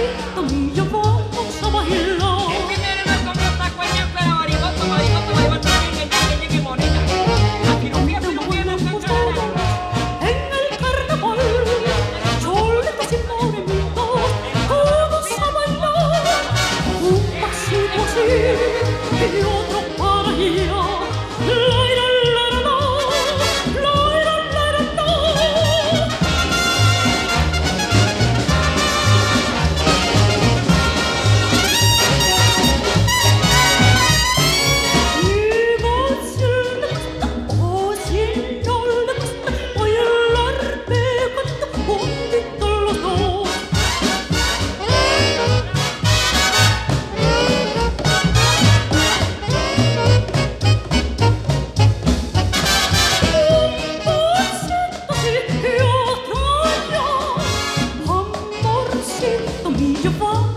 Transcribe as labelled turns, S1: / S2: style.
S1: mío, vamos a bailar. En el carnaval, choletas y morenitos, todos a bailar. Un pasito así y otro para allá. Laira, laira, la, laira, laira, la. Igual si le gusta o si no le gusta, bailar pegadito, juntitos los dos. Amorcito mío,